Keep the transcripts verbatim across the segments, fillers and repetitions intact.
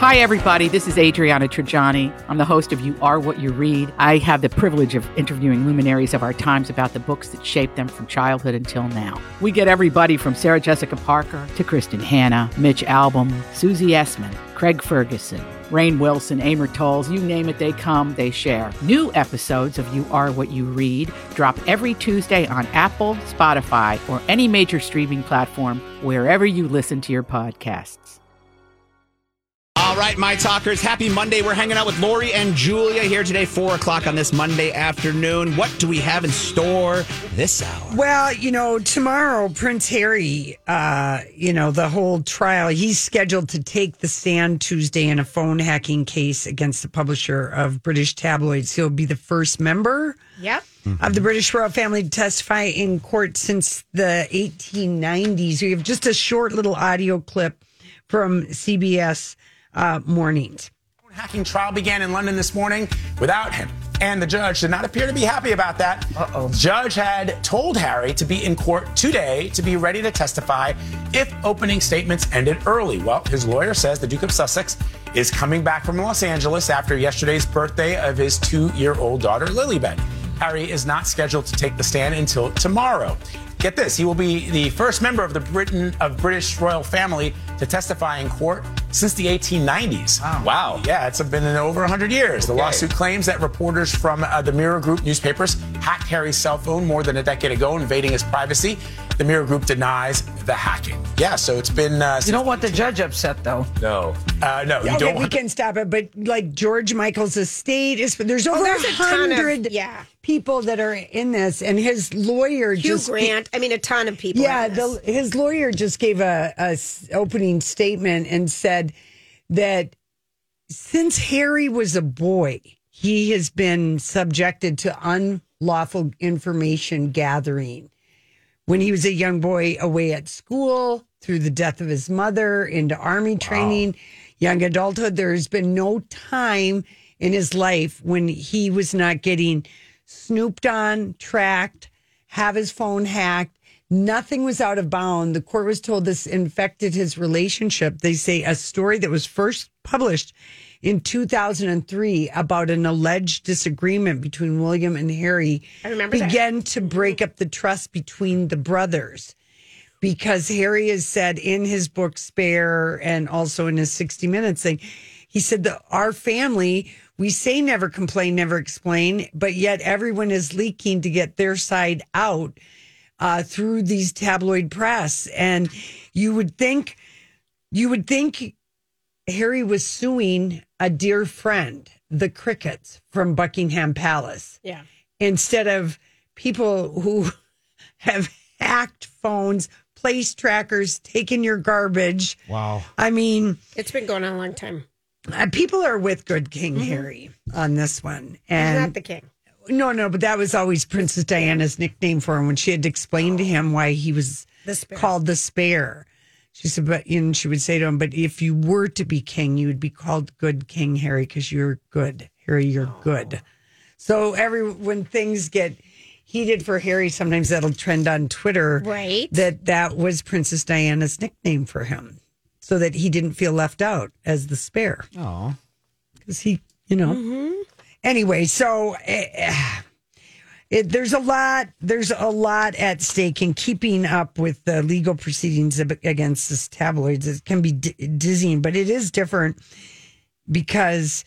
Hi, everybody. This is Adriana Trajani. I'm the host of You Are What You Read. I have the privilege of interviewing luminaries of our times about the books that shaped them from childhood until now. We get everybody from Sarah Jessica Parker to Kristen Hanna, Mitch Albom, Susie Essman, Craig Ferguson, Rainn Wilson, Amor Tolls, you name it, they come, they share. New episodes of You Are What You Read drop every Tuesday on Apple, Spotify, or any major streaming platform wherever you listen to your podcasts. All right, my talkers, happy Monday. We're hanging out with Lori and Julia here today, four o'clock on this Monday afternoon. What do we have in store this hour? Well, you know, tomorrow, Prince Harry, uh, you know, the whole trial, he's scheduled to take the stand Tuesday in a phone hacking case against the publisher of British tabloids. He'll be the first member Yep. mm-hmm. of the British royal family to testify in court since the eighteen nineties. We have just a short little audio clip from C B S Uh, mornings. Hacking trial began in London this morning without him, and the judge did not appear to be happy about that. Uh-oh. The judge had told Harry to be in court today to be ready to testify if opening statements ended early. Well, his lawyer says the Duke of Sussex is coming back from Los Angeles after yesterday's birthday of his two-year-old daughter, Lilibet. Harry is not scheduled to take the stand until tomorrow. Get this, he will be the first member of the Britain of British royal family to testify in court since the eighteen nineties. Wow. wow. Yeah, it's been in over one hundred years. The okay. lawsuit claims that reporters from uh, the Mirror Group newspapers hacked Harry's cell phone more than a decade ago, invading his privacy. The Mirror Group denies the hacking. Yeah, so it's been... Uh, you don't want the judge upset, though. No. Uh, no, you okay, don't we want... can stop it, but like George Michael's estate, is there's over oh, a hundred yeah. people that are in this, and his lawyer Hugh just... Grant, I mean, a ton of people. Yeah, the, his lawyer just gave a, a opening statement and said that since Harry was a boy, he has been subjected to unlawful information gathering. When he was a young boy away at school, through the death of his mother, into army training, wow. young adulthood, there's been no time in his life when he was not getting snooped on, tracked, have his phone hacked. Nothing was out of bound. The court was told this infected his relationship. They say a story that was first published in two thousand three about an alleged disagreement between William and Harry I remember began that. to break up the trust between the brothers, because Harry has said in his book Spare and also in his sixty minutes thing, he said that our family, we say never complain, never explain, but yet everyone is leaking to get their side out uh, through these tabloid press. And you would think, you would think Harry was suing a dear friend, the Crickets from Buckingham Palace. Yeah. Instead of people who have hacked phones, place trackers, taken your garbage. Wow. I mean, it's been going on a long time. Uh, people are with good King mm-hmm. Harry on this one. And he's not the king. No, no, but that was always Princess Diana's nickname for him when she had to explain to him why he was the spare. called the Spare. She said, but and she would say to him, but if you were to be king, you would be called good King Harry because you're good. Harry, you're oh. good. So every when things get heated for Harry, sometimes that'll trend on Twitter. Right. That that was Princess Diana's nickname for him, so that he didn't feel left out as the Spare. Oh. Because he, you know. Mm-hmm. Anyway, so uh, it, there's a lot. There's a lot at stake in keeping up with the legal proceedings against this tabloids. It can be d- dizzying, but it is different because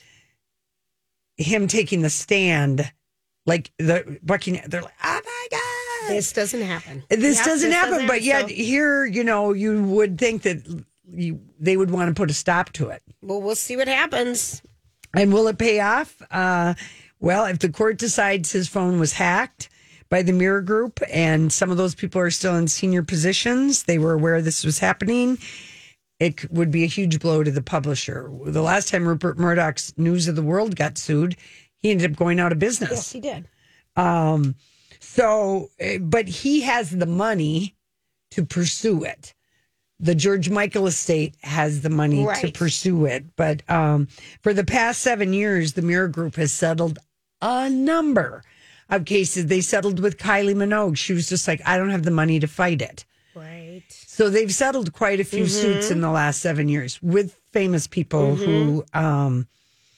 him taking the stand, like the Buckingham, they're like, oh my God, this doesn't happen. This yep, doesn't this happen. doesn't but happen, yet so. here, you know, you would think that you, they would want to put a stop to it. Well, we'll see what happens. And will it pay off? Uh, well, if the court decides his phone was hacked by the Mirror Group and some of those people are still in senior positions, they were aware this was happening, it would be a huge blow to the publisher. The last time Rupert Murdoch's News of the World got sued, he ended up going out of business. Yes, he did. Um, so, but he has the money to pursue it. The George Michael estate has the money right. to pursue it. But um, for the past seven years, the Mirror Group has settled a number of cases. They settled with Kylie Minogue. She was just like, I don't have the money to fight it. Right. So they've settled quite a few mm-hmm. suits in the last seven years with famous people Mm-hmm. who, um,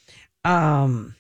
um,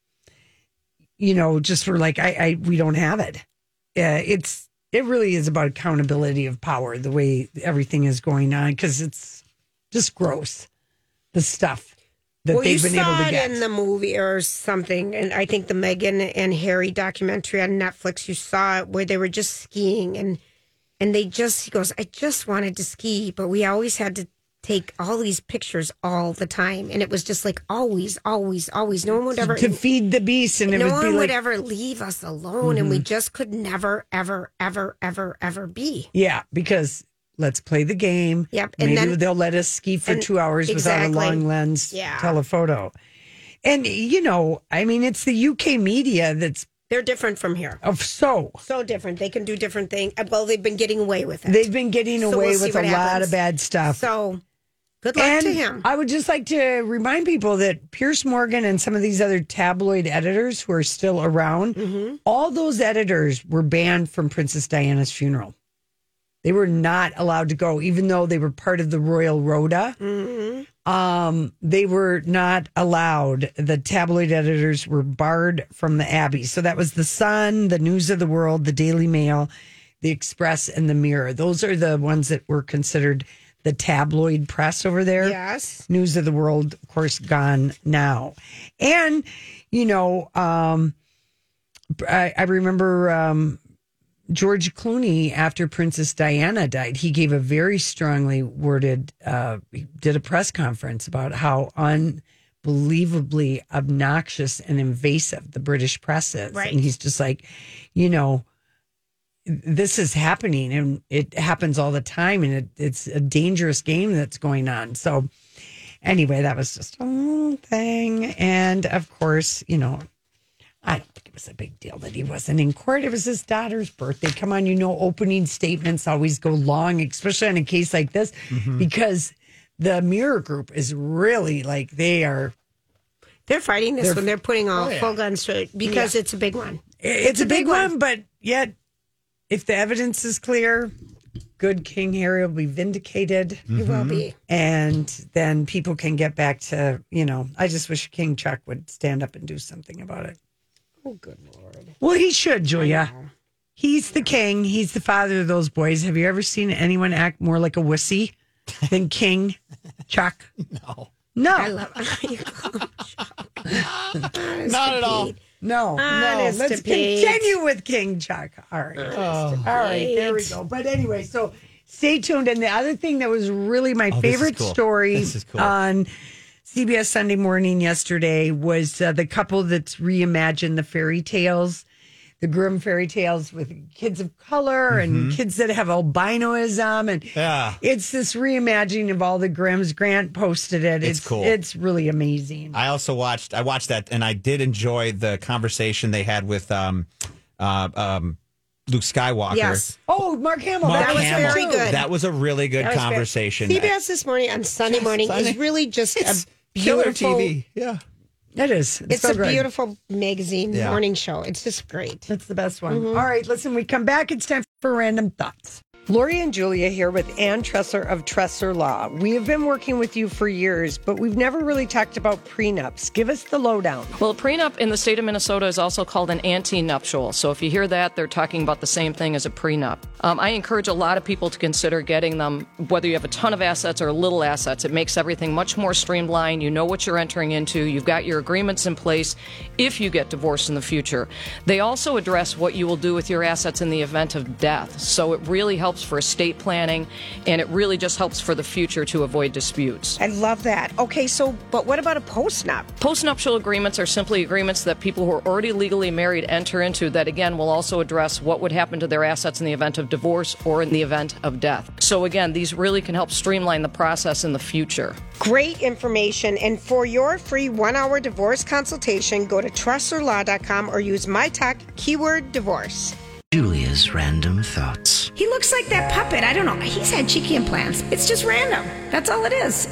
you know, just were like, I, I we don't have it. Uh, it's it really is about accountability of power, the way everything is going on, because it's just gross, the stuff that well, they've you been saw able to it get. in the movie or something, and I think the Meghan and Harry documentary on Netflix. You saw it where they were just skiing, and and they just he goes, I just wanted to ski, but we always had to take all these pictures all the time, and it was just like always, always, always. No one would ever to feed the beast, and it no would one be would like, ever leave us alone, and we just could never, ever, ever, ever, ever be. yeah, because let's play the game. Yep, and Maybe then- they'll let us ski for and- two hours exactly. without a long lens Yeah. telephoto. And, you know, I mean, it's the U K media that's They're different from here. of so. So different. They can do different things. Well, they've been getting away with it. They've been getting So away we'll see with a what lot happens. of bad stuff. So good luck and to him. I would just like to remind people that Pierce Morgan and some of these other tabloid editors who are still around, Mm-hmm. all those editors were banned from Princess Diana's funeral. They were not allowed to go, even though they were part of the Royal Rota. Mm-hmm. Um, they were not allowed. The tabloid editors were barred from the Abbey. So that was the Sun, the News of the World, the Daily Mail, the Express, and the Mirror. Those are the ones that were considered the tabloid press over there. Yes. News of the World, of course, gone now. And, you know, um, I, I remember um, George Clooney, after Princess Diana died, he gave a very strongly worded, uh, he did a press conference about how unbelievably obnoxious and invasive the British press is. Right. And he's just like, you know, this is happening and it happens all the time, and it, it's a dangerous game that's going on. So anyway, that was just a little thing. And of course, you know, I don't think it was a big deal that he wasn't in court. It was his daughter's birthday. Come on, you know, opening statements always go long, especially on a case like this, because the Mirror Group is really like, they are, They're fighting this They're- one. They're putting all Oh, yeah. full guns to it because it's a big one. it's, a, a big, big one, one. but yet if the evidence is clear, good King Harry will be vindicated. You will be. And then people can get back to, you know, I just wish King Chuck would stand up and do something about it. Oh, good Lord. Well, he should, Julia. He's the king. He's the father of those boys. Have you ever seen anyone act more like a wussy than King Chuck? No. No. I love you call him Chuck. Honest Not to at all. Pete. No, no. Honest Let's to Pete. continue with King Chuck. All right. All right, there we Pete. go. But anyway, so stay tuned. And the other thing that was really my Oh, this is favorite cool. story This is cool. on C B S Sunday Morning yesterday was uh, the couple that's reimagined the fairy tales, the Grimm fairy tales with kids of color and kids that have albinoism. And Yeah. it's this reimagining of all the Grimms. Grant posted it. It's cool. It's really amazing. I also watched. I watched that, and I did enjoy the conversation they had with um, uh, um, Luke Skywalker. Yes. Oh, Mark Hamill. Mark That was Hamill. very good. That was a really good That was very- conversation. C B S This Morning on Sunday morning Sunday. is really just It's a killer beautiful T V. Yeah. It is. It's, It's so a good. beautiful magazine Yeah. morning show. It's just great. That's the best one. Mm-hmm. All right, listen, we come back. It's time for Random Thoughts. Lori and Julia here with Ann Tresser of Tresser Law. We have been working with you for years, but we've never really talked about prenups. Give us the lowdown. Well, a prenup in the state of Minnesota is also called an anti-nuptial. So if you hear that, they're talking about the same thing as a prenup. Um, I encourage a lot of people to consider getting them, whether you have a ton of assets or little assets. It makes everything much more streamlined. You know what you're entering into. You've got your agreements in place if you get divorced in the future. They also address what you will do with your assets in the event of death. So it really helps for estate planning, and it really just helps for the future to avoid disputes. I love that. Okay, so, but what about a postnup? Postnuptial agreements are simply agreements that people who are already legally married enter into that, again, will also address what would happen to their assets in the event of divorce or in the event of death. So, again, these really can help streamline the process in the future. Great information. And for your free one-hour divorce consultation, go to tresser law dot com or use my talk keyword divorce. Julia's random thoughts. He looks like that puppet. I don't know. He's had cheeky implants. It's just random. That's all it is.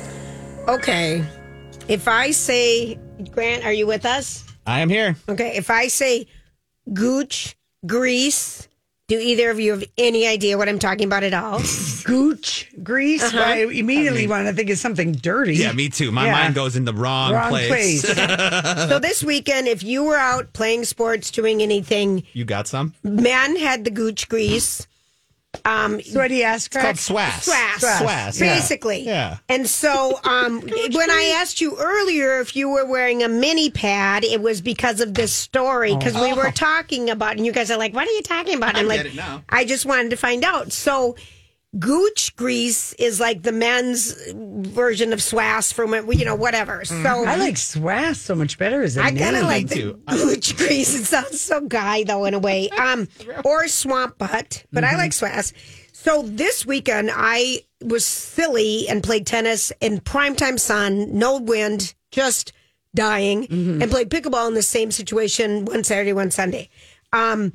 Okay. If I say, Grant, are you with us? I am here. Okay. If I say gooch, grease, Do either of you have any idea what I'm talking about at all? Gooch grease? Uh-huh. I immediately I mean- want to think of something dirty. Yeah, me too. My Yeah. mind goes in the wrong, Wrong place. place. So this weekend, if you were out playing sports, doing anything, You got some? men had the Gooch grease. Um, Sweaty ass It's called crack. swass. Swass. Swass. yeah. Basically. Yeah. And so um, when I asked you earlier if you were wearing a mini pad, it was because of this story, because we were talking about, and you guys are like, what are you talking about? And I'm I like, get it now. I just wanted to find out. So Gooch grease is like the men's version of swass from, you know, whatever. So I like swass so much better as a I name. kind of like the too. Gooch grease. It sounds so guy though in a way. Um, or swamp butt, but I like swass. So this weekend I was silly and played tennis in primetime sun, no wind, just dying, and played pickleball in the same situation one Saturday, one Sunday. Um,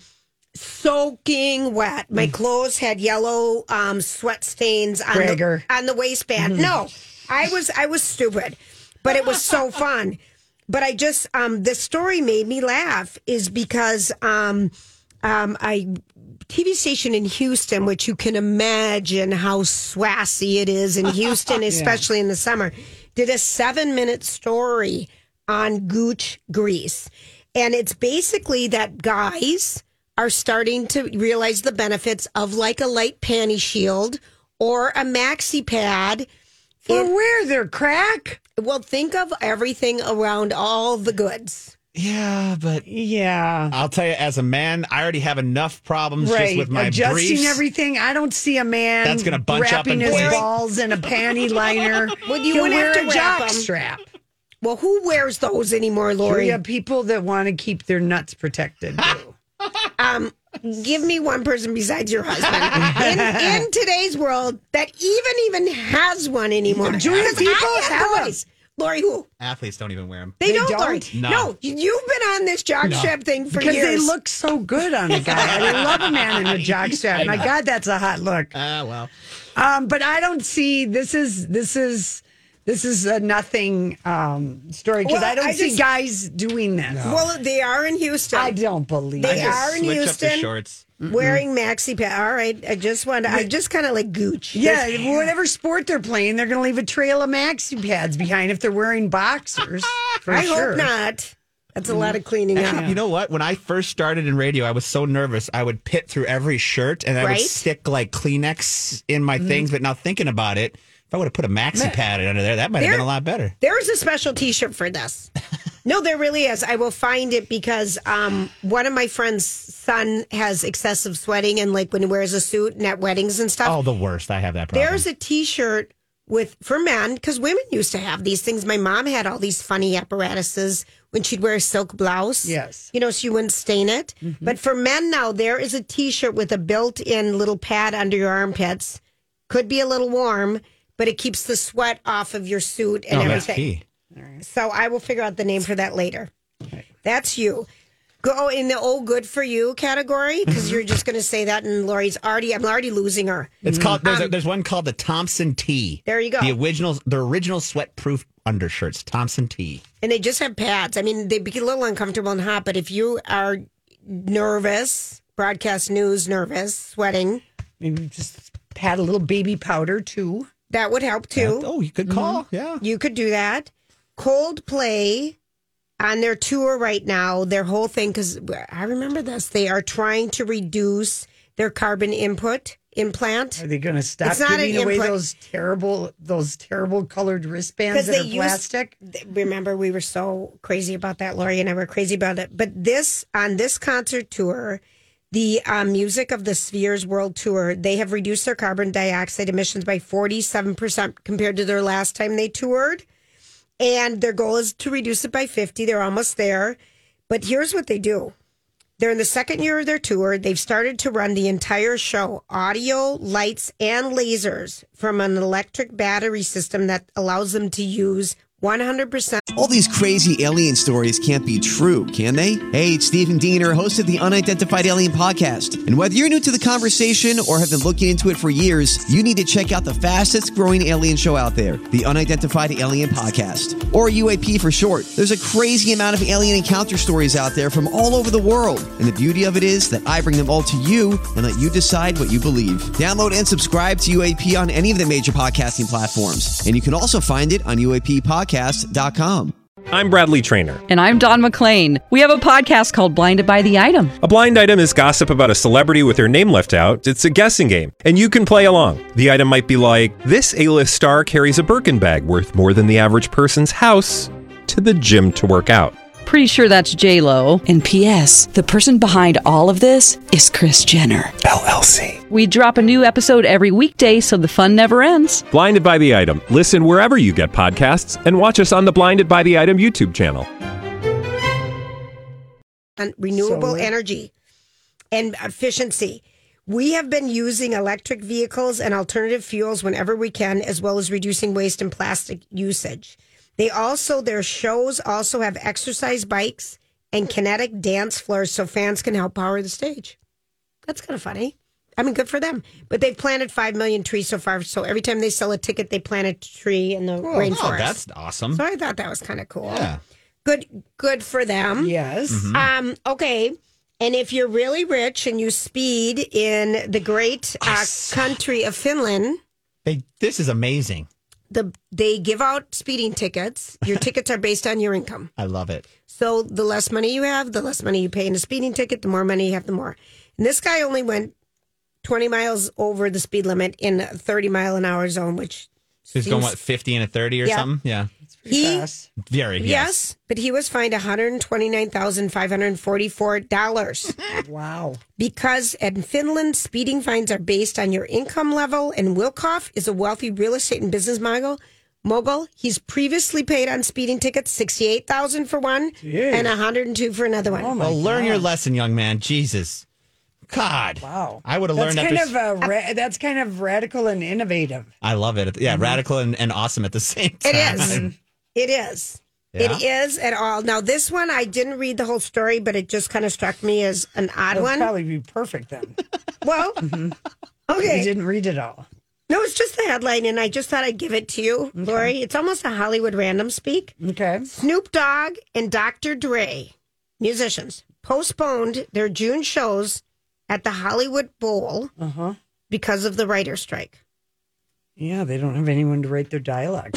soaking wet. My clothes had yellow um, sweat stains on the, Bragger. on the waistband. No, I was I was stupid, but it was so fun. But I just um, the story made me laugh is because um, um, I T V station in Houston, which you can imagine how swassy it is in Houston, especially in the summer, did a seven minute story on Gooch grease, and it's basically that guys are starting to realize the benefits of like a light panty shield or a maxi pad. For It- where they're crack? well, think of everything around all the goods. Yeah, but Yeah. I'll tell you, as a man, I already have enough problems Right. just with my Adjusting briefs. everything. I don't see a man That's gonna bunch up wrapping in his place. balls in a panty liner. Well, you He'll wouldn't wear have to a wrap jock 'em. strap. Well, who wears those anymore, Or Lori? you have people that want to keep their nuts protected too. Um, give me one person besides your husband in, in today's world that even even has one anymore. Julia, Because people I have 'em. boys. Lori, who? Athletes don't even wear them. They, They don't, don't? Lori. No. No, you've been on this jock strap thing for Because years. they look so good on a guy. I love a man in a jock strap. My God, that's a hot look. Ah, well. Um, but I don't see this is this is this is a nothing um, story because Well, I don't I see just- guys doing this. Well, they are in Houston. I don't believe They it. are in Switch up the Houston. shorts. Wearing maxi pad. All right, I just wanted. I just kind of like Gooch. Yeah, whatever sport they're playing, they're going to leave a trail of maxi pads behind if they're wearing boxers. For I sure. hope not. That's a lot of cleaning Actually, up. you know what? When I first started in radio, I was so nervous. I would pit through every shirt and I Right? would stick like Kleenex in my things. But now thinking about it, if I would have put a maxi pad under there, that might have There- been a lot better. There is a special T-shirt for this. No, there really is. I will find it because um, one of my friends' son has excessive sweating, and like when he wears a suit and at weddings and stuff. Oh, the worst. I have that problem. There's a T-shirt with for men because women used to have these things. My mom had all these funny apparatuses when she'd wear a silk blouse. Yes. you know, so you wouldn't stain it. But for men now, there is a T-shirt with a built-in little pad under your armpits. Could be a little warm, but it keeps the sweat off of your suit and oh, that's everything. key. So I will figure out the name for that later. That's you. Go in the oh good for you category because you're just going to say that, and Lori's already. I'm already losing her. It's called. There's, a, Um, there's one called the Thompson Tee. There you go. The original, the original sweat-proof undershirts, Thompson Tee. And they just have pads. I mean, they be a little uncomfortable and hot, but if you are nervous, broadcast news nervous, sweating, Maybe just pat a little baby powder too. that would help too. Oh, you could call. Yeah. You could do that. Coldplay on their tour right now, their whole thing, because I remember this, they are trying to reduce their carbon input implant. Are they going to stop It's not giving an away implant. those terrible those terrible colored wristbands that they are use- plastic? Remember, we were so crazy about that. Lori and I were crazy about it. But this, on this concert tour, the um, Music of the Spheres World Tour, they have reduced their carbon dioxide emissions by forty-seven percent compared to their last time they toured. And their goal is to reduce it by fifty. They're almost there. But here's what they do. They're in the second year of their tour. They've started to run the entire show, audio, lights, and lasers from an electric battery system that allows them to use one hundred percent. All these crazy alien stories can't be true, can they? Hey, it's Stephen Diener, host of the Unidentified Alien Podcast. And whether you're new to the conversation or have been looking into it for years, you need to check out the fastest growing alien show out there, the Unidentified Alien Podcast, or U A P for short. There's a crazy amount of alien encounter stories out there from all over the world. And the beauty of it is that I bring them all to you and let you decide what you believe. Download and subscribe to U A P on any of the major podcasting platforms. And you can also find it on U A P podcast dot com. I'm Bradley Trainer. And I'm Don McClain. We have a podcast called Blinded by the Item. A blind item is gossip about a celebrity with their name left out. It's a guessing game, and you can play along. The item might be like, this A-list star carries a Birkin bag worth more than the average person's house to the gym to work out. Pretty sure that's J-Lo. And P S the person behind all of this is Kris Jenner, L L C. We drop a new episode every weekday so the fun never ends. Blinded by the Item. Listen wherever you get podcasts and watch us on the Blinded by the Item YouTube channel. And renewable So- energy and efficiency. We have been using electric vehicles and alternative fuels whenever we can, as well as reducing waste and plastic usage. They also, their shows also have exercise bikes and kinetic dance floors so fans can help power the stage. That's kind of funny. I mean, good for them. But they've planted five million trees so far. So every time they sell a ticket, they plant a tree in the Oh, rainforest. oh, that's awesome. So I thought that was kind of cool. Yeah. Good, good for them. Yes. Mm-hmm. Um, okay. And if you're really rich and you speed in the great uh, country of Finland, They, this is amazing. the they give out speeding tickets. Your tickets are based on your income. I love it. So the less money you have, the less money you pay in a speeding ticket. The more money you have, the more. And this guy only went twenty miles over the speed limit in a thirty mile an hour zone, which He's seems- going, what, fifty and a thirty or Yeah. something? Yeah. he Fast. Very, yes. yes. but he was fined one hundred twenty-nine thousand five hundred forty-four dollars. Wow. Because in Finland, speeding fines are based on your income level, and Wilkoff is a wealthy real estate and business mogul. Mogul. He's previously paid on speeding tickets sixty-eight thousand for one Jeez. and one hundred two for another one. Oh my Well, learn God. your lesson, young man. Jesus. God. Wow. I would have That's learned kind after. of a ra- that's kind of radical and innovative. I love it. Yeah, radical and, and awesome at the same time. It is. It is. Yeah. It is at all. Now, this one, I didn't read the whole story, but it just kind of struck me as an odd That'd one. probably be perfect then. Well, You okay. didn't read it all. No, it's just the headline, and I just thought I'd give it to you, Lori. It's almost a Hollywood random speak. Okay. Snoop Dogg and Doctor Dre, musicians, postponed their June shows at the Hollywood Bowl Uh-huh. because of the writer's strike. Yeah, they don't have anyone to write their dialogue.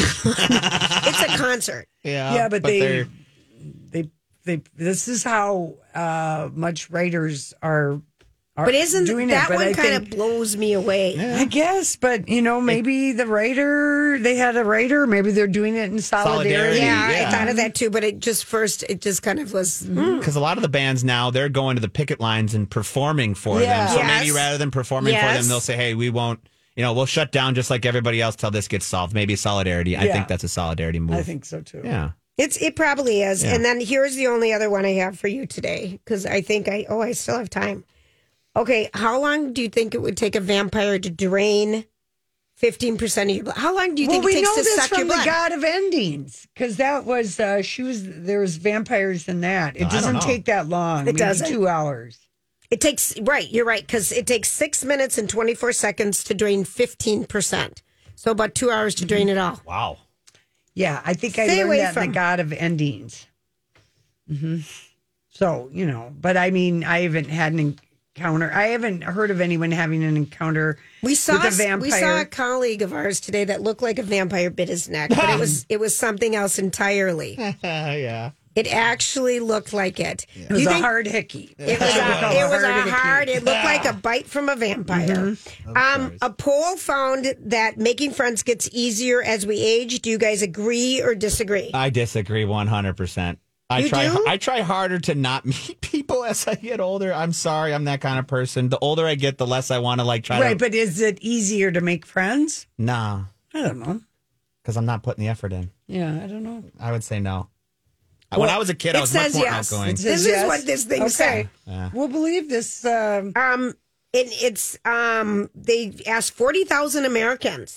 It's a concert. Yeah, yeah, but, they, they're- they, they, this is how uh, much writers are, are But isn't doing that it. But one I kind of think, blows me away? I guess, but you know, maybe the writer, they had a writer, maybe they're doing it in solidarity. Solidarity. Yeah, Yeah. I thought of that too, but it just first, it just kind of was. mm. Because a lot of the bands now, they're going to the picket lines and performing for Yeah. them. So Yes. maybe rather than performing for Yes. them, they'll say, hey, we won't, you know, we'll shut down just like everybody else till this gets solved. Maybe solidarity. I Yeah. think that's a solidarity move. I think so too. Yeah. It's it probably is. Yeah. And then here's the only other one I have for you today because I think I oh I still have time. Okay, how long do you think it would take a vampire to drain fifteen percent of your blood? How long do you Well, think we it takes know to this suck your from the blood? God of Endings because that was uh, she was there was vampires in that. It I don't doesn't know. take that long. It maybe doesn't. two hours. It takes right. You're right because it takes six minutes and twenty four seconds to drain fifteen percent. So about two hours to drain it all. Wow. Yeah, I think I Stay learned away that in from- the God of Endings. hmm So you know, but I mean, I haven't had an encounter. I haven't heard of anyone having an encounter We saw with a vampire. we saw a colleague of ours today that looked like a vampire bit his neck, but it was it was something else entirely. yeah. It actually looked like it. It Do was you a think- hard hickey. It was a, it was a hard. It looked like a bite from a vampire. Um, a poll found that making friends gets easier as we age. Do you guys agree or disagree? I disagree one hundred percent. I You try do? I try harder to not meet people as I get older. I'm sorry, I'm that kind of person. The older I get, the less I want to like try Right, to but is it easier to make friends? Nah, I don't know. because I'm not putting the effort in. Yeah, I don't know. I would say no. when I was a kid, I it was much says more yes. outgoing. It says This is yes? what this thing Okay. said. Yeah. We'll believe this. Um, Um, it, it's um, they asked forty thousand Americans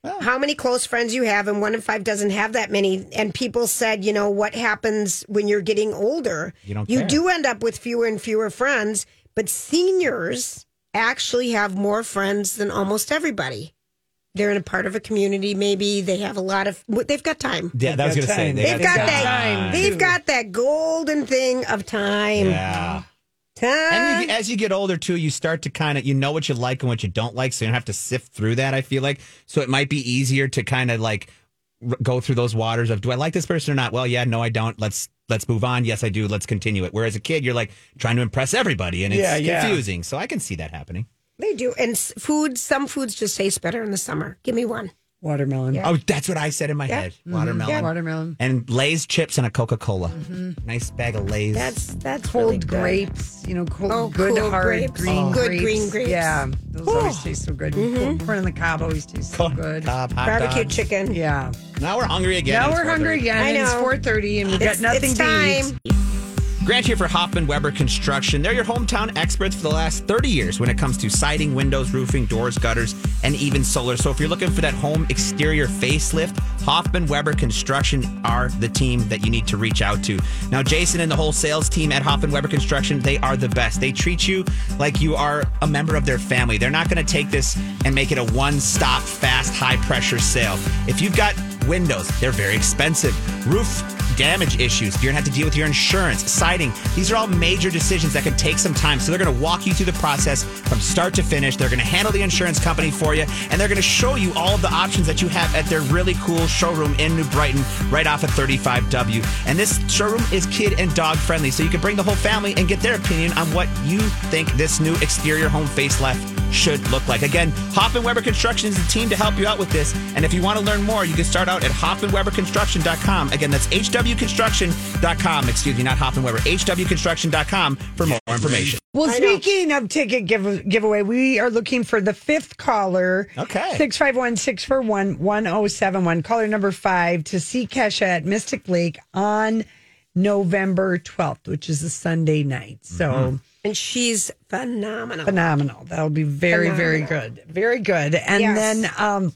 how many close friends you have, and one in five doesn't have that many. And people said, you know, what happens when you're getting older? You don't You care. do end up with fewer and fewer friends, but seniors actually have more friends than almost everybody. They're in a part of a community. Maybe they have a lot of. They've got time. Yeah, that was going to say. They've got that. time. They've got that golden thing of time. Yeah. Time. And you, as you get older, too, you start to kind of, you know what you like and what you don't like, so you don't have to sift through that, I feel like. So it might be easier to kind of like r- go through those waters of, do I like this person or not? Well, yeah, no, I don't. Let's let's move on. Yes, I do. Let's continue it. Whereas a kid, you're like trying to impress everybody, and it's Yeah, yeah. confusing. So I can see that happening. They do. And s- food, some foods just taste better in the summer. Give me one. Watermelon. Oh, that's what I said in my Yeah. head. Mhm. Watermelon. Yeah. Watermelon. And Lay's chips and a Coca-Cola. Nice bag of Lay's. That's that's Cold really good. grapes, you know, cold, Oh, good cool hard grapes. green Oh. Good grapes. green grapes. Yeah, those always taste so good. Mhm. Corn on the cob always tastes so good. Cob, hot Barbecue dogs. chicken. Yeah. Now we're hungry again. Now It's we're hungry four thirty. again. I It's know. four thirty and we've It's- got nothing it's to time. eat. Grant here for Hoffman Weber Construction. They're your hometown experts for the last thirty years when it comes to siding, windows, roofing, doors, gutters, and even solar. So if you're looking for that home exterior facelift, Hoffman Weber Construction are the team that you need to reach out to. Now, Jason and the whole sales team at Hoffman Weber Construction, they are the best. They treat you like you are a member of their family. They're not going to take this and make it a one-stop, fast, high-pressure sale. If you've got windows, they're very expensive. Roof damage issues, you're gonna have to deal with your insurance, siding. These are all major decisions that could take some time. So they're gonna walk you through the process from start to finish. They're gonna handle the insurance company for you, and they're gonna show you all of the options that you have at their really cool showroom in New Brighton, right off of thirty-five W. And this showroom is kid and dog friendly, so you can bring the whole family and get their opinion on what you think this new exterior home facelift should look like. Again, Hoffman Weber Construction is the team to help you out with this. And if you want to learn more, you can start out at Hoffman Weber Construction dot com. Again, that's H W Construction dot com. Excuse me, not Hoffman Weber. H W Construction dot com for more information. Well, I know. speaking of ticket give, giveaway, we are looking for the fifth caller. Okay. six five one, six four one, one oh seven one. Caller number five to see Kesha at Mystic Lake on November twelfth, which is a Sunday night. So Mm-hmm. And she's phenomenal. phenomenal. That'll be very, very good. Very good. And Yes. then um,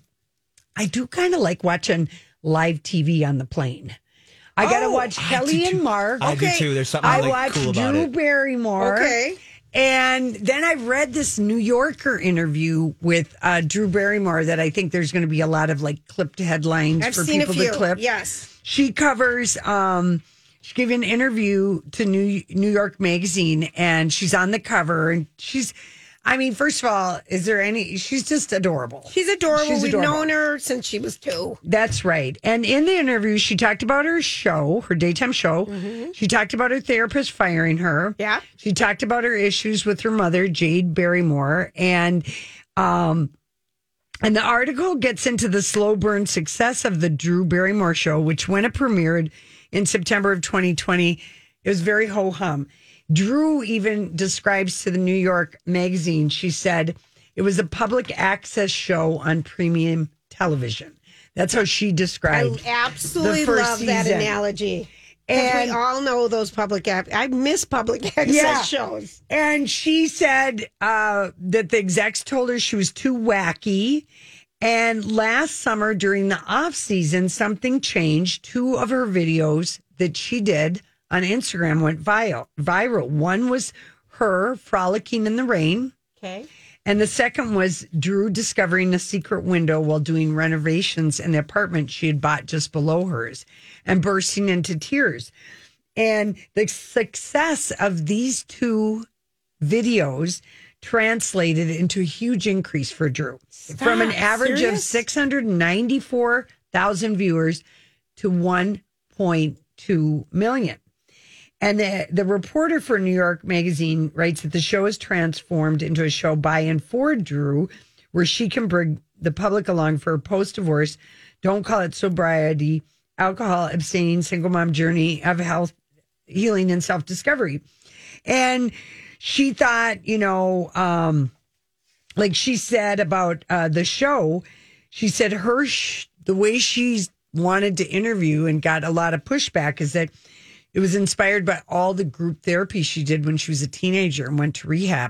I do kind of like watching live T V on the plane. I got to Oh, watch I Kelly do and too. Mark. I do too. There's something I really watched cool about Drew it. Barrymore. Okay. And then I read this New Yorker interview with uh, Drew Barrymore that I think there's going to be a lot of like clipped headlines I've for seen a people few. to clip. Yes. She covers, um, she gave an interview to New, New York Magazine and she's on the cover and she's, I mean, first of all, is there any, she's just adorable. She's adorable. She's We've adorable. known her since she was two. That's right. And in the interview, she talked about her show, her daytime show. She talked about her therapist firing her. Yeah. She talked about her issues with her mother, Jade Barrymore. And, um, and the article gets into the slow burn success of the Drew Barrymore show, which when it premiered in September of twenty twenty, it was very ho-hum. Drew even describes to the New York Magazine, she said, it was a public access show on premium television. That's how she I described absolutely the first love that season. analogy. And And- we all know those public app. I miss public access Yeah. shows. And she said uh, that the execs told her she was too wacky. And last summer during the off season, something changed. Two of her videos that she did on Instagram went viral. Viral. One was her frolicking in the rain. Okay. And the second was Drew discovering a secret window while doing renovations in the apartment she had bought just below hers and bursting into tears. And the success of these two videos translated into a huge increase for Drew. From an average Serious? of six hundred ninety-four thousand viewers to one point two million. And the, the reporter for New York Magazine writes that the show is transformed into a show by and for Drew, where she can bring the public along for her post-divorce, don't call it sobriety, alcohol abstaining, single mom journey of health, healing, and self-discovery. And she thought, you know, um, like she said about uh, the show, she said her sh- the way she's wanted to interview and got a lot of pushback is that it was inspired by all the group therapy she did when she was a teenager and went to rehab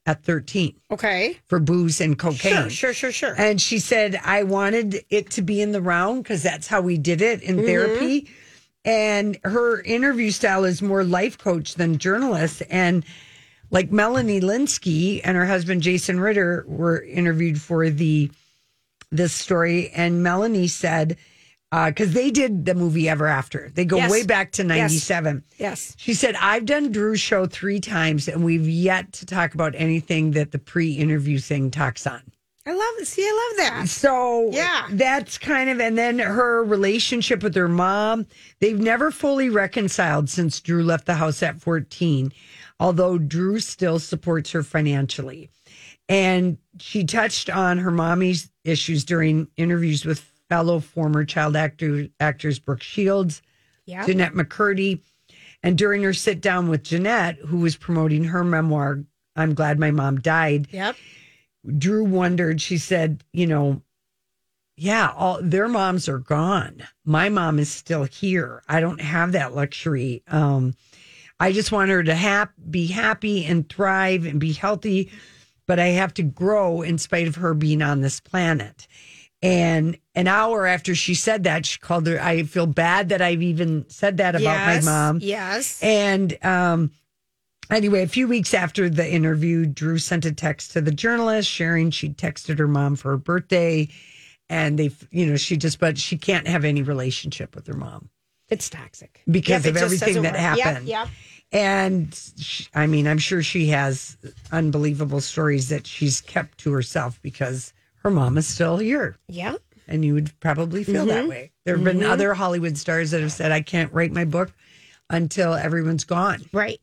at thirteen. Okay. For booze and cocaine. Sure, sure, sure, sure. And she said, I wanted it to be in the round because that's how we did it in Mhm. therapy. And her interview style is more life coach than journalist. And like Melanie Linsky and her husband Jason Ritter were interviewed for the this story. And Melanie said, because uh, they did the movie Ever After. They go Yes. way back to ninety-seven. Yes. She said, I've done Drew's show three times and we've yet to talk about anything that the pre-interview thing talks on. I love it. See, I love that. So Yeah. that's kind of, and then her relationship with her mom, they've never fully reconciled since Drew left the house at fourteen, although Drew still supports her financially. And she touched on her mommy's issues during interviews with fellow former child actor, actors Brooke Shields, Yep. Jeanette McCurdy, and during her sit down with Jeanette, who was promoting her memoir, I'm Glad My Mom Died. Yep. Drew wondered, she said, you know, yeah, all their moms are gone. My mom is still here. I don't have that luxury. Um, I just want her to hap- be happy and thrive and be healthy, but I have to grow in spite of her being on this planet. And an hour after she said that, she called her, I feel bad that I've even said that about Yes, my mom. yes. And um, anyway, a few weeks after the interview, Drew sent a text to the journalist sharing she'd texted her mom for her birthday. And they, you know, she just, but she can't have any relationship with her mom. It's toxic. Because Yep, of it just everything doesn't that work. happened. Yep, yep. And she, I mean, I'm sure she has unbelievable stories that she's kept to herself because her mom is still here. Yeah. And you would probably feel that Mhm. way. There have been Mhm. other Hollywood stars that have said, I can't write my book until everyone's gone. Right.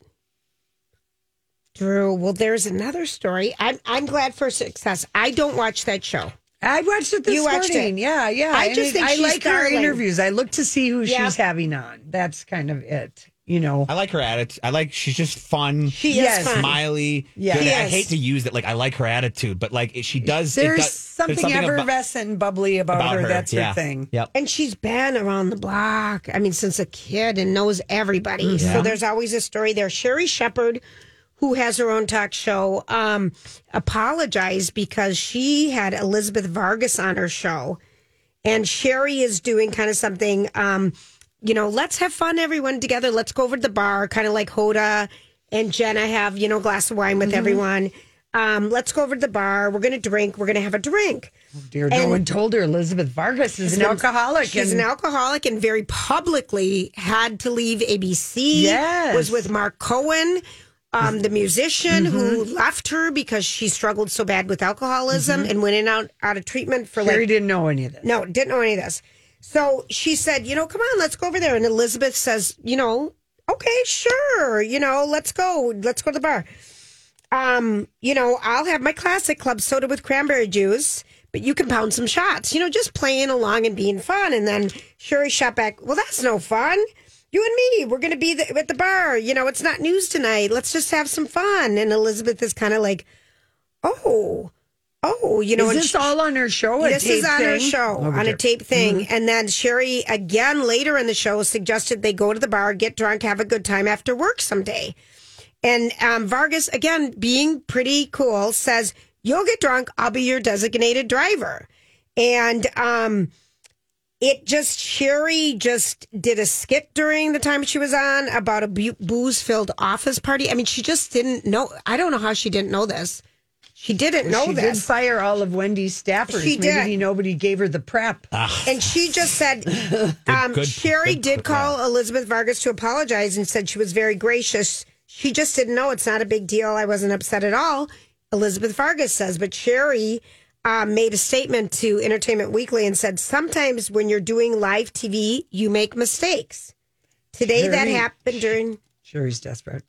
Drew, well, there's another story. I'm I'm glad for success. I don't watch that show. I watched it this You watched morning. it. Yeah, yeah. I And just it- think I she's like her darling. interviews. I look to see who Yeah. she's having on. That's kind of it. You know, I like her attitude. I like she's just fun. She is Yes. fun. Smiley. Yeah. Good. She I is. hate to use that. Like I like her attitude, but like she does. it there's, does- something about- effervescent and bubbly about, about her. her. That's Yeah. her thing. Yep. And she's been around the block, I mean, since a kid and knows everybody. So Yeah. there's always a story there. Sherry Shepard, who has her own talk show, um, apologized because she had Elizabeth Vargas on her show. And Sherry is doing kind of something, um, you know, let's have fun, everyone together. Let's go over to the bar, kind of like Hoda and Jenna have, you know, a glass of wine with everyone. Um, let's go over to the bar. We're going to drink. We're going to have a drink. Dear, no And- one told her Elizabeth Vargas is an been- alcoholic. She's and an alcoholic and very publicly had to leave A B C. Yes. Was with Mark Cohen, um, the musician who Mm-hmm. left her because she struggled so bad with alcoholism and went in out, out of treatment for Sherry like. didn't know any of this. No, didn't know any of this. So she said, you know, come on, let's go over there. And Elizabeth says, you know, okay, sure. You know, let's go. Let's go to the bar. Um, you know, I'll have my classic club soda with cranberry juice, but you can pound some shots, you know, just playing along and being fun. And then Sherry shot back, well, that's no fun. You and me, we're going to be the, at the bar. You know, it's not news tonight. Let's just have some fun. And Elizabeth is kind of like, oh, oh, you know. Is and this she- all on her show? A This is tape on her thing? show, Oh, on a dear. tape thing. Mhm. And then Sherry, again, later in the show, suggested they go to the bar, get drunk, have a good time after work someday. And um, Vargas, again, being pretty cool, says, you'll get drunk. I'll be your designated driver. And um, it just, Sherry just did a skit during the time she was on about a bu- booze-filled office party. I mean, she just didn't know. I don't know how she didn't know this. She didn't know she this. did fire all of Wendy's staffers. She did. Maybe nobody gave her the prep. And she just said, um, good- Sherry good- did call Elizabeth Vargas to apologize and said she was very gracious. She just didn't know. It's not a big deal. I wasn't upset at all. Elizabeth Vargas says, but Sherry um, made a statement to Entertainment Weekly and said, sometimes when you're doing live T V, you make mistakes. Today that Sherry- happened during, Sherry's desperate.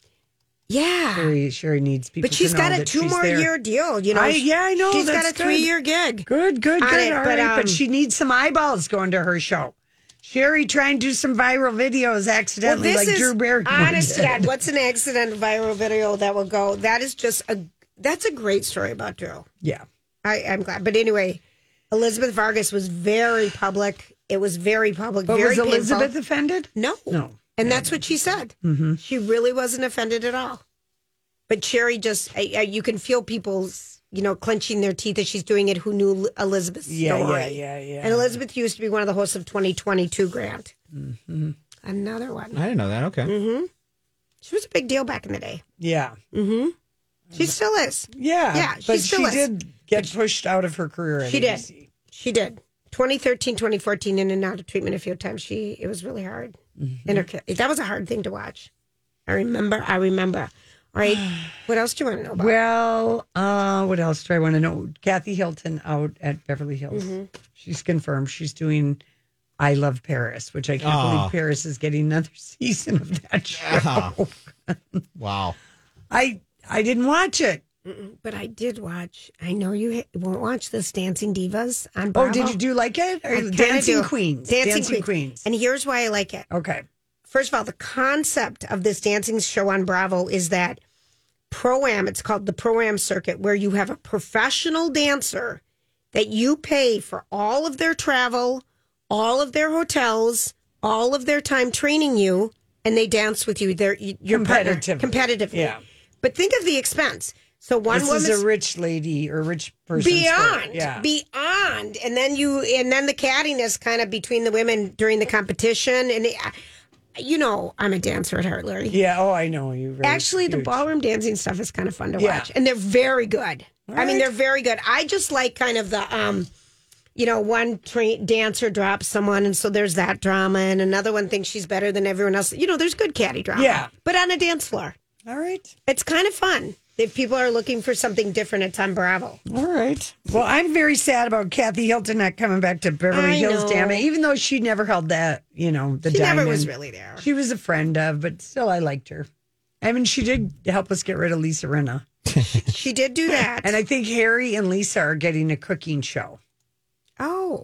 yeah. Sherry, Sherry needs people But she's to know got a that two she's more there. year deal, you know. I, yeah, I know. She's that's got a good. three year gig. Good, good, on good. it, All but, right, um, but she needs some eyeballs going to her show. Sherry trying to do some viral videos accidentally, like Drew Barrymore honest did. to God, what's an accident viral video that will go? That is just a that's a great story about Drew. Yeah. I, I'm glad. But anyway, Elizabeth Vargas was very public. It was very public. But very was painful. But Sherry just, I, I, you can feel people's, you know, clenching their teeth as she's doing it who knew Elizabeth's Yeah, story. yeah, yeah, yeah. And Elizabeth used to be one of the hosts of twenty twenty-two, Grant. Mm-hmm. Another one. I didn't know that. Okay. Mm-hmm. She was a big deal back in the day. Yeah. Mm-hmm. She still is. Yeah. Yeah, she but still she is. did get pushed out of her career. At She A B C. did. She did. twenty thirteen, twenty fourteen, in and out of treatment a few times. She It was really hard. Mm-hmm. And her kid, that was a hard thing to watch. I remember. I remember. All right. What else do you want to know about? Well, uh, what else do I want to know? Kathy Hilton out at Beverly Hills. Mm-hmm. She's confirmed she's doing I Love Paris, which I can't Oh. believe Paris is getting another season of that show. Oh. Wow. I I didn't watch it. Mm-mm, but I did watch. I know you ha- won't watch this Dancing Divas on Oh, Bravo. did you do like it? Or I kinda Dancing do. Queens. Dancing, Queens. Queens. And here's why I like it. Okay. First of all, the concept of this dancing show on Bravo is that Pro-Am, it's called the Pro-Am circuit, where you have a professional dancer that you pay for all of their travel, all of their hotels, all of their time training you, and they dance with you. They're your partner, Competitively. competitively. Yeah. But think of the expense. So one This woman's is a rich lady or a rich person. beyond, Yeah. beyond, and then you, and then the cattiness kind of between the women during the competition, and it, you know, I'm a dancer at heart, Larry. Yeah. Oh, I know you. Really Actually, the huge. ballroom dancing stuff is kind of fun to Yeah. watch, and they're very good. All I mean, right. they're very good. I just like kind of the, um, you know, one tra- dancer drops someone, and so there's that drama, and another one thinks she's better than everyone else. You know, there's good catty drama. Yeah. But on a dance floor. All right. It's kind of fun. If people are looking for something different, it's on Bravo. All right. Well, I'm very sad about Kathy Hilton not coming back to Beverly I Hills, know. damn it. Even though she never held that, you know, the She diamond. never was really there. She was a friend of, but still, I liked her. I mean, she did help us get rid of Lisa Rinna. She did do that. And I think Harry and Lisa are getting a cooking show. Oh.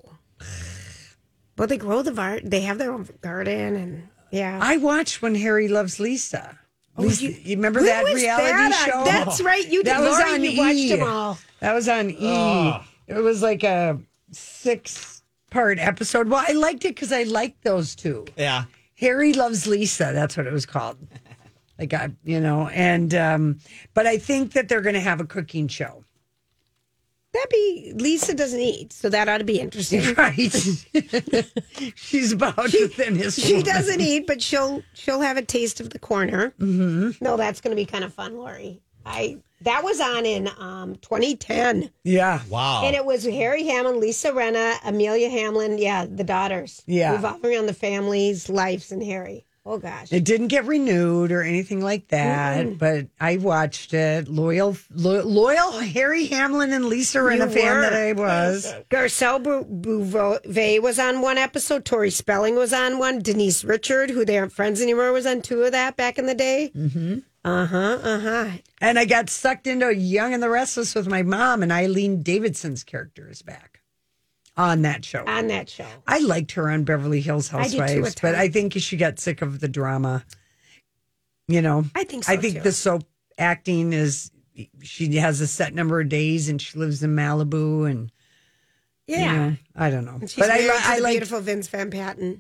Well, they grow the var- they have their own garden, and yeah. I watched When Harry Loves Lisa. Oh, Lisa you- you, remember When that was reality that on? show? That's right, you That did. was Lori, on you watched E. them all. That was on E. Oh. It was like a six part episode. Well, I liked it because I liked those two. Yeah. Harry Loves Lisa. That's what it was called. Like, I, you know, and, um, but I think that they're going to have a cooking show. That'd be, Lisa doesn't eat, so that ought to be interesting. Right. She's about She- the thinnest She woman. doesn't eat, but she'll she'll have a taste of the corner. Mm-hmm. No, that's going to be kind of fun, Lori. I that was on in um, twenty ten, Yeah. Wow. and it was Harry Hamlin, Lisa Rinna, Amelia Hamlin. Yeah, the daughters. Yeah. revolving around the families' lives and Harry. Oh gosh. It didn't get renewed or anything like that, but I watched it. Loyal, lo- loyal Harry Hamlin and Lisa Rinna You fan were. that I was. Garcelle Bu- Bouvet was on one episode. Tori Spelling was on one. Denise Richard, who they aren't friends anymore, was on two of that back in the day. Mm-hmm. Uh huh. Uh huh. And I got sucked into Young and the Restless with my mom, and Eileen Davidson's character is back on that show. On that show. I liked her on Beverly Hills I did too, Housewives, a but ton. I think she got sick of the drama. You know, I think so, I think too. the soap acting is. She has a set number of days, and she lives in Malibu, and Yeah. you know, I don't know. And she's But I, married li- to I the like. beautiful Vince Van Patten.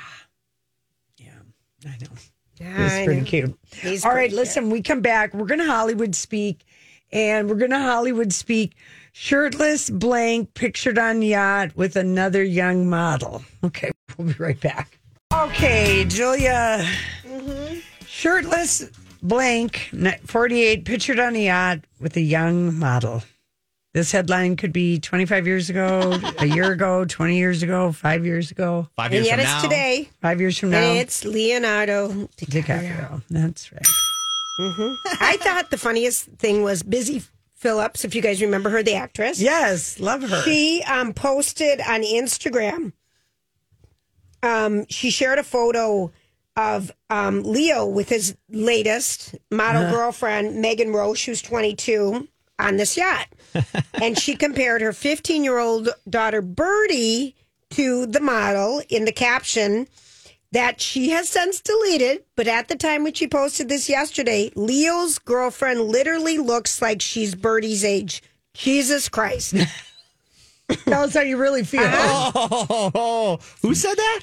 I know. Yeah, It's I pretty know. cute. He's All right, pretty listen, we come back. We're going to Hollywood speak, and we're going to Hollywood speak shirtless, blank, pictured on yacht with another young model. Okay, we'll be right back. Okay, Julia. Mm-hmm. Shirtless, blank, forty-eight, pictured on a yacht with a young model. This headline could be twenty-five years ago, a year ago, twenty years ago, five years ago. Five And years yet from it's now. today. Five years from now. And it's Leonardo DiCaprio. DiCaprio. That's right. Mm-hmm. I thought the funniest thing was Busy Phillips, if you guys remember her, the actress. Yes, love her. She um, posted on Instagram, um, she shared a photo of um, Leo with his latest model Uh-huh. girlfriend, Megan Roche, who's twenty-two, on this yacht. And she compared her fifteen-year-old daughter, Birdie, to the model in the caption that she has since deleted. But at the time when she posted this yesterday, Leo's girlfriend literally looks like she's Birdie's age. Jesus Christ. Tell us how you really feel. Oh, who said that?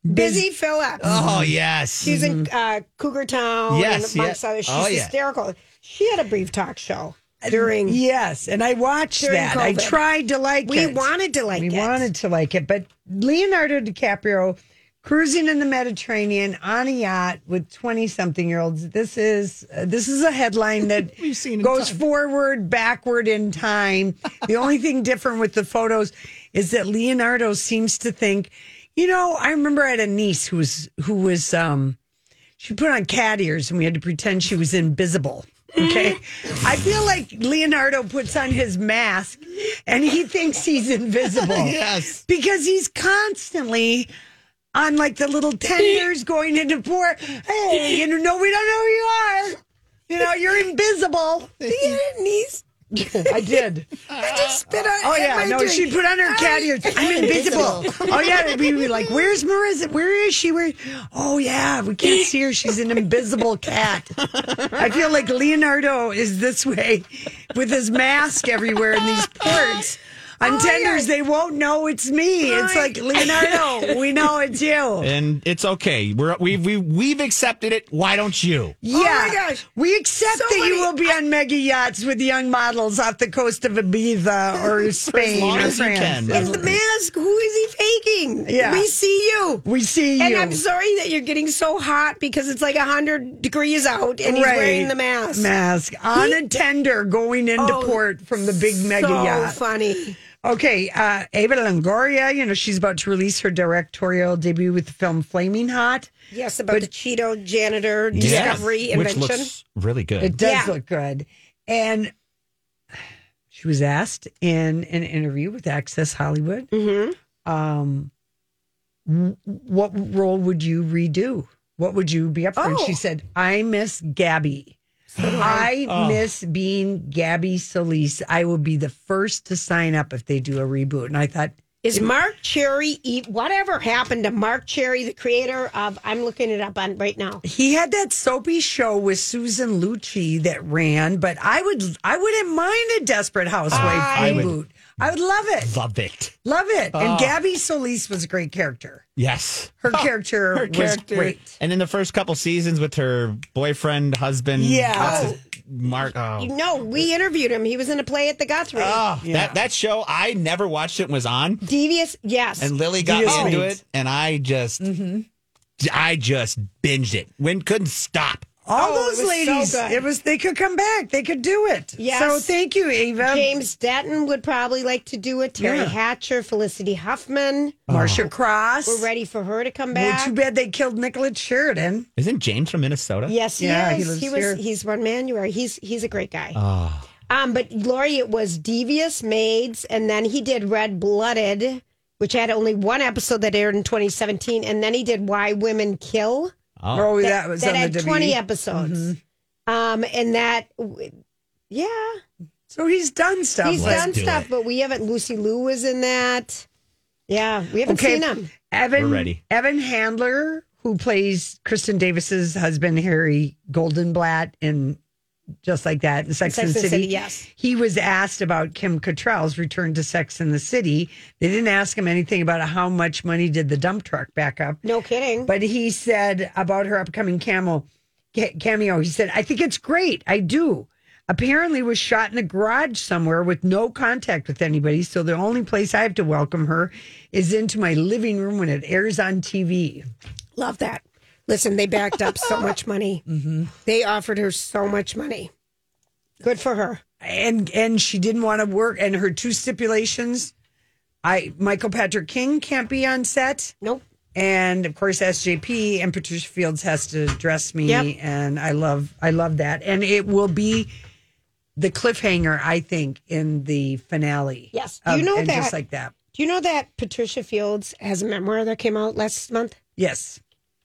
Busy Phillips. Oh, yes. She's in uh, Cougar Town. Yes, and amongst yeah. others. She's Oh, yeah. hysterical. She had a brief talk show during. Yes, and I watched that. COVID. I tried to like we it. We wanted to like we it. We wanted to like it, but Leonardo DiCaprio cruising in the Mediterranean on a yacht with twenty-something-year-olds. This is uh, this is a headline that We've seen goes forward, backward in time. The only thing different with the photos is that Leonardo seems to think, you know, I remember I had a niece who was who was um, she put on cat ears and we had to pretend she was invisible. Okay. I feel like Leonardo puts on his mask and he thinks he's invisible. Yes. Because he's constantly on like the little tenders going into port. Hey, you know, we don't know who you are. You know, you're invisible. Niece. I did. I just spit on. Oh yeah, no, doing? she put on her cat ears. I'm invisible. Oh yeah, we were like, "Where's Marissa? Where is she? Where?" Oh yeah, we can't see her. She's an invisible cat. I feel like Leonardo is this way, with his mask everywhere in these ports. On oh, tenders, yeah. They won't know it's me. It's like, Leonardo, we know it's you. And it's okay. We're, we've, we, we've accepted it. Why don't you? Yeah. Oh, my gosh. We accept so that many, you will be on mega yachts with young models off the coast of Ibiza or Spain as long or as France. You can. And the mask, who is he faking? Yeah. We see you. We see you. And I'm sorry that you're getting so hot because it's like one hundred degrees out and he's right. wearing the mask. Mask. On he, a tender going into oh, port from the big mega so yacht. So funny. Okay, uh, Ava Longoria, you know, she's about to release her directorial debut with the film Flaming Hot. Yes, about but, the Cheeto janitor discovery yeah, invention. Which looks really good. It does yeah. look good. And she was asked in an interview with Access Hollywood, mm-hmm. um, what role would you redo? What would you be up for? Oh. And she said, I miss Gabby. I oh. miss being Gabby Solis. I will be the first to sign up if they do a reboot. And I thought, is Mark Cherry, whatever happened to Mark Cherry, the creator of, I'm looking it up on right now. He had that soapy show with Susan Lucci that ran, but I would, I wouldn't mind a Desperate Housewife I reboot. would I would love it. Love it. Love it. Oh. And Gabby Solis was a great character. Yes. Her oh, character her was character. great. And in the first couple seasons with her boyfriend, husband, yeah. oh. Mark. Oh. No, we interviewed him. He was in a play at the Guthrie. Oh, yeah. that, that show, I never watched it and was on. Devious, yes. And Lily got Devious me into Meat. it, and I just, mm-hmm. I just binged it. When couldn't stop. All oh, those ladies, so it was they could come back. They could do it. Yes. So thank you, Ava. James Datton would probably like to do it. Terry Yeah. Hatcher, Felicity Huffman. Marcia Oh. Cross. We're ready for her to come back. Well, too bad they killed Nicholas Sheridan. Isn't James from Minnesota? Yes, he Yeah, is. he lives he was. here. He's one man. You are. He's he's a great guy. Oh. Um, but Lori, it was Devious Maids, and then he did Red Blooded, which had only one episode that aired in twenty seventeen, and then he did Why Women Kill. Oh, Oh, that, that, was that on had the twenty W B. episodes. Mhm. Um, and that, yeah, So he's done stuff. he's like- done do stuff, it. but we haven't. Lucy Liu was in that. Yeah, we haven't Okay. seen him. Evan, We're ready. Evan Handler, who plays Kristen Davis's husband, Harry Goldenblatt, in Just Like That, in Sex, Sex and the and the City. City, yes. He was asked about Kim Cattrall's return to Sex and the City. They didn't ask him anything about how much money did the dump truck back up. No kidding. But he said about her upcoming cameo, cameo, he said, I think it's great. I do. Apparently was shot in a garage somewhere with no contact with anybody. So the only place I have to welcome her is into my living room when it airs on T V. Love that. Listen, they backed up so much money. Mm-hmm. They offered her so much money. Good for her. And and she didn't want to work. And her two stipulations, I Michael Patrick King can't be on set. Nope. And of course, S J P and Patricia Fields has to dress me, Yep. and I love, I love that. And it will be the cliffhanger, I think, in the finale. Yes, of- you know and that. just like that. Do you know that Patricia Fields has a memoir that came out last month? Yes,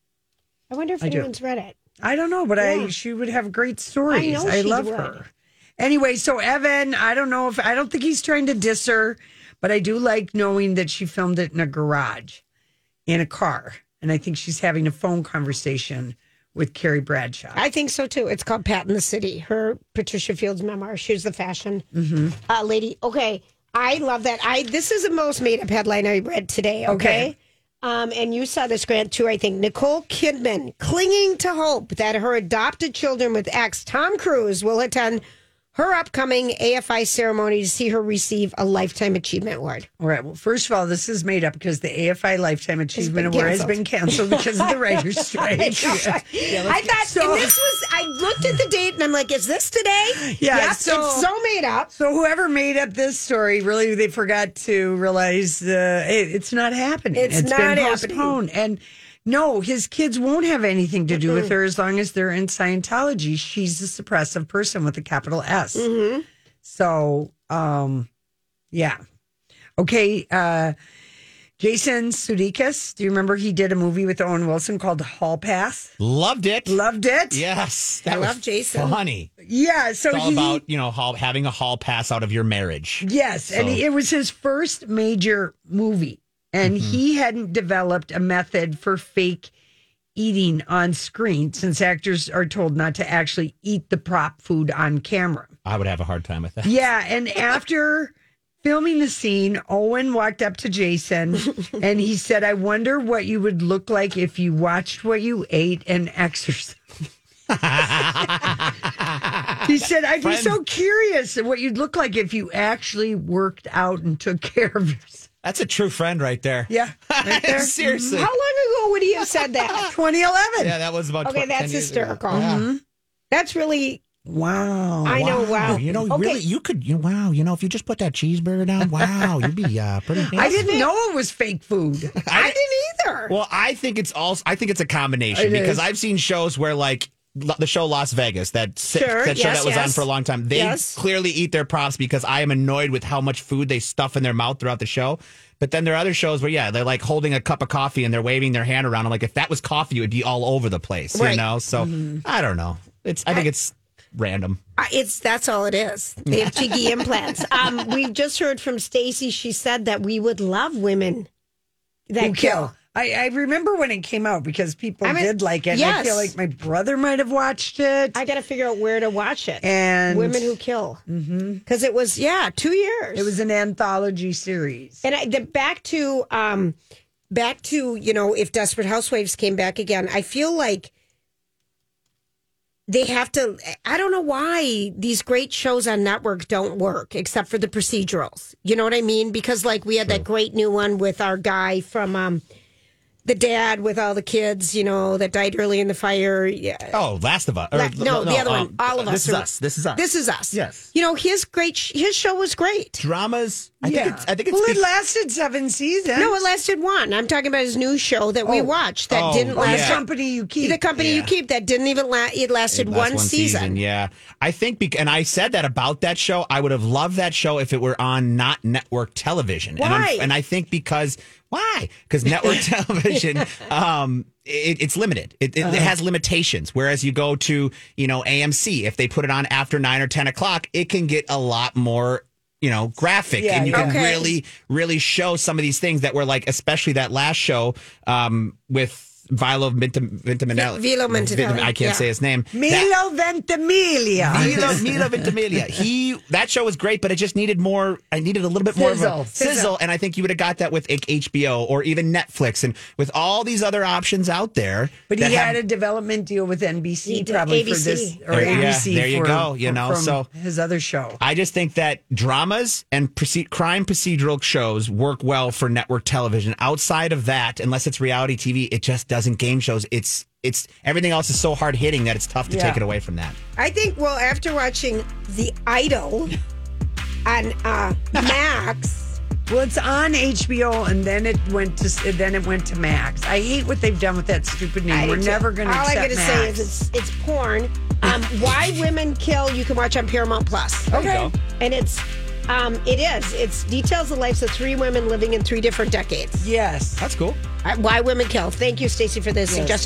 I wonder if I do. anyone's read it. I don't know, but I Yeah. she would have great stories. I know I she love would. her. Anyway, so Evan, I don't know if I don't think he's trying to diss her, but I do like knowing that she filmed it in a garage, in a car, and I think she's having a phone conversation with Carrie Bradshaw. I think so too. It's called Pat in the City. Her Patricia Fields memoir. She's the fashion Mm-hmm. uh, lady. Okay, I love that. I this is the most made up headline I read today. Okay, Okay. Um, and you saw this, Grant, too, I think. Nicole Kidman clinging to hope that her adopted children with ex Tom Cruise will attend her upcoming A F I ceremony to see her receive a Lifetime Achievement Award. All right. Well, first of all, this is made up because the A F I Lifetime Achievement Award has been canceled because of the writer's strike. I, yeah. Yeah, I thought, so, and this was, I looked at the date and I'm like, is this today? Yeah. Yep, so, it's so made up. So whoever made up this story, really, they forgot to realize uh, it, it's not happening. It's, it's not been happening. postponed. And no, his kids won't have anything to do mm-hmm. with her as long as they're in Scientology. She's a suppressive person with a capital S. Mm-hmm. So, um, yeah. Okay. Uh, Jason Sudeikis, do you remember he did a movie with Owen Wilson called Hall Pass? Loved it. Loved it? Yes. I That was love Jason. funny. Yeah. So it's all he, about, you know, hall, having a hall pass out of your marriage. Yes. So. And he, it was his first major movie. And mm-hmm. he hadn't developed a method for fake eating on screen since actors are told not to actually eat the prop food on camera. I would have a hard time with that. Yeah, and after filming the scene, Owen walked up to Jason and he said, I wonder what you would look like if you watched what you ate and exercised. He said, I'd Friend. be so curious what you'd look like if you actually worked out and took care of yourself. That's a true friend right there. Yeah. Right there. Seriously. How long ago would he have said that? twenty eleven. Yeah, that was about Okay, tw- that's hysterical. Yeah. Mm-hmm. That's really... Wow. I know, wow. You know, okay. really, you could, you wow, you know, if you just put that cheeseburger down, wow, you'd be uh, pretty fancy. I didn't know it was fake food. I, I didn't either. Well, I think it's also, I think it's a combination it because is. I've seen shows where like the show Las Vegas, that, sure, that show yes, that was yes. on for a long time, they yes. clearly eat their props because I am annoyed with how much food they stuff in their mouth throughout the show. But then there are other shows where, yeah, they're like holding a cup of coffee and they're waving their hand around. I'm like, if that was coffee, it would be all over the place, right. you know? So mm-hmm. I don't know. It's, I think I, it's random. It's that's all it is. They have cheeky implants. Um, we've just heard from Stacey. She said that we would love women that Who kill. kill. I, I remember when it came out because people I mean, did like it. Yes. I feel like my brother might have watched it. I got to figure out where to watch it. And Women Who Kill. Because mm-hmm. it was, yeah, two years. It was an anthology series. And I, the, back to, um, back to, you know, if Desperate Housewives came back again, I feel like they have to, I don't know why these great shows on network don't work, except for the procedurals. You know what I mean? Because, like, we had True. that great new one with our guy from, um, the dad with all the kids, you know, that died early in the fire. Yeah. Oh, Last of Us. Or, La- no, no, the other um, one. All of this us. This is us. This is us. This is us. Yes. You know, his great, sh- his show was great. Dramas. I yeah. think it's, I think it's well, it be- lasted seven seasons. No, it lasted one. I'm talking about his new show that we Oh. watched that Oh, didn't oh, last. yeah. The Company You Keep. The Company Yeah. You Keep that didn't even last. It lasted It one, lasts one season. Yeah, I think, bec- and I said that about that show. I would have loved that show if it were on not network television. Why? And, I'm, and I think because why? Because network television, um, it, it's limited. It, it, Uh-huh. it has limitations. Whereas you go to, you know, A M C, if they put it on after nine or ten o'clock, it can get a lot more, you know, graphic, Yeah, and you yeah. can Okay. really, really show some of these things that were like, especially that last show um, with Vilo Ventimiglia. Vilo Ventimiglia, I can't yeah. say his name. That- Milo Ventimiglia. Milo, Milo Ventimiglia. He that show was great, but it just needed more. I needed a little bit more of Sizzle. a sizzle, Sizzle. and I think you would have got that with like, H B O or even Netflix, and with all these other options out there. But he that had have- a development deal with N B C He did. probably A B C. for this, or There- yeah, A B C. there you for- go, you for- know, from so- his other show. I just think that dramas and proce- crime procedural shows work well for network television. Outside of that, unless it's reality T V, it just doesn't. Game shows, it's it's everything else is so hard hitting that it's tough to Yeah. take it away from that. I think, well, after watching The Idol on uh, Max. Well, it's on H B O, and then it went to then it went to Max. I hate what they've done with that stupid name. I We're do too. never going to All I accept gotta Max. say is it's it's porn. Um, Why Women Kill, you can watch on Paramount Plus. Okay. And it's um, it is. It's details the lives of three women living in three different decades. Yes. That's cool. Uh, Why Women Kill. Thank you, Stacey, for this Yes. suggestion.